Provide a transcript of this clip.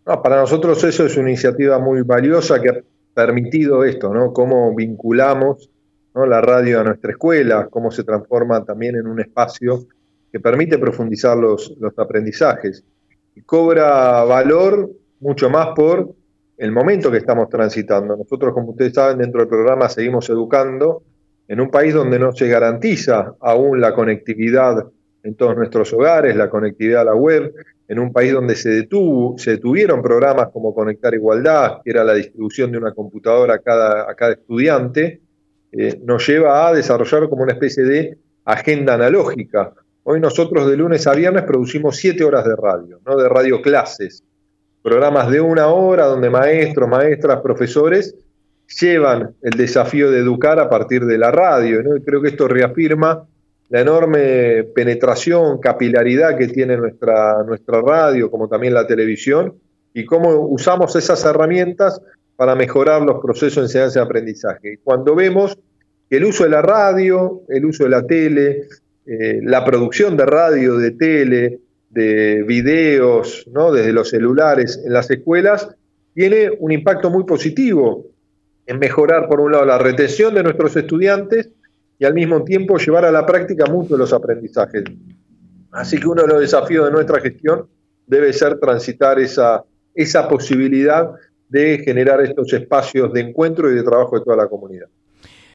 No, para nosotros eso es una iniciativa muy valiosa que ha permitido esto, ¿no? Cómo vinculamos, ¿no?, la radio a nuestra escuela, cómo se transforma también en un espacio que permite profundizar los aprendizajes. Y cobra valor mucho más por el momento que estamos transitando. Nosotros, como ustedes saben, dentro del programa seguimos educando en un país donde no se garantiza aún la conectividad en todos nuestros hogares, la conectividad a la web, en un país donde se detuvieron programas como Conectar Igualdad, que era la distribución de una computadora a cada estudiante, nos lleva a desarrollar como una especie de agenda analógica. Hoy nosotros de lunes a viernes producimos 7 horas de radio, ¿no?, de radio clases, programas de 1 hora donde maestros, maestras, profesores llevan el desafío de educar a partir de la radio, ¿no? Y creo que esto reafirma la enorme penetración, capilaridad que tiene nuestra radio, como también la televisión, y cómo usamos esas herramientas para mejorar los procesos de enseñanza y aprendizaje. Y cuando vemos que el uso de la radio, el uso de la tele, la producción de radio, de tele, de videos, ¿no?, desde los celulares en las escuelas, tiene un impacto muy positivo en mejorar, por un lado, la retención de nuestros estudiantes y al mismo tiempo llevar a la práctica muchos de los aprendizajes. Así que uno de los desafíos de nuestra gestión debe ser transitar esa posibilidad de generar estos espacios de encuentro y de trabajo de toda la comunidad.